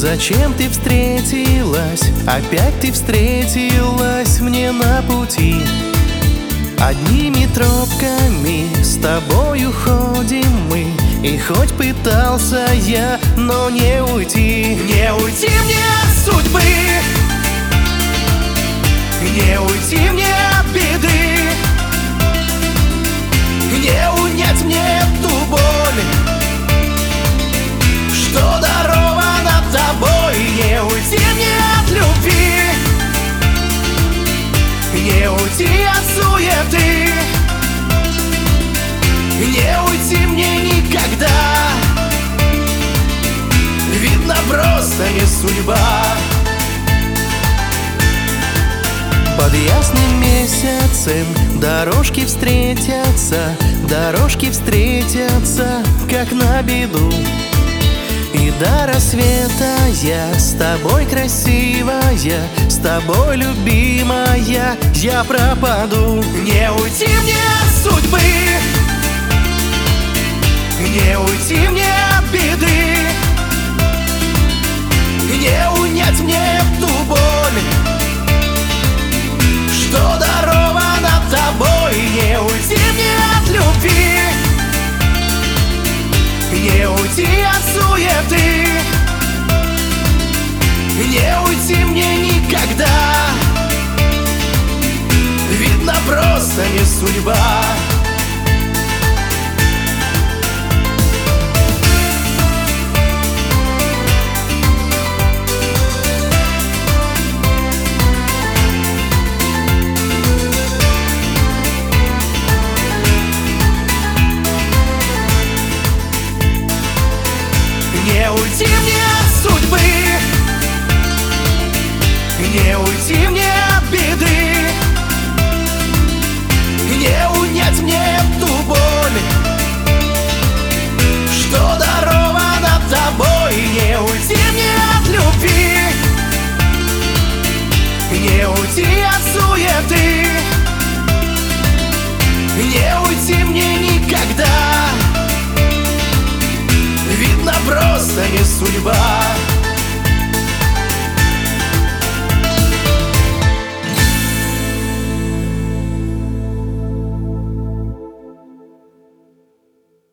Зачем ты встретилась, опять ты встретилась мне на пути? Одними тропками с тобою ходим мы, и хоть пытался я, но не уйти. Не уйти мне от судьбы, не уйти мне от беды, не унять мне эту боль, что дарована тобой. Не уйти мне от любви, не уйти от суеты, не уйти мне никогда. Видно, просто не судьба. Под ясным месяцем дорожки встретятся, как на беду. И до рассвета я с тобой красивая, с тобой любимая, я пропаду. Не уйти мне от судьбы, не уйти мне от беды, не унять мне эту боль, что дарована тобой. Не уйти мне от любви, не уйти от суеты, не уйти мне никогда. Видно, просто не судьба.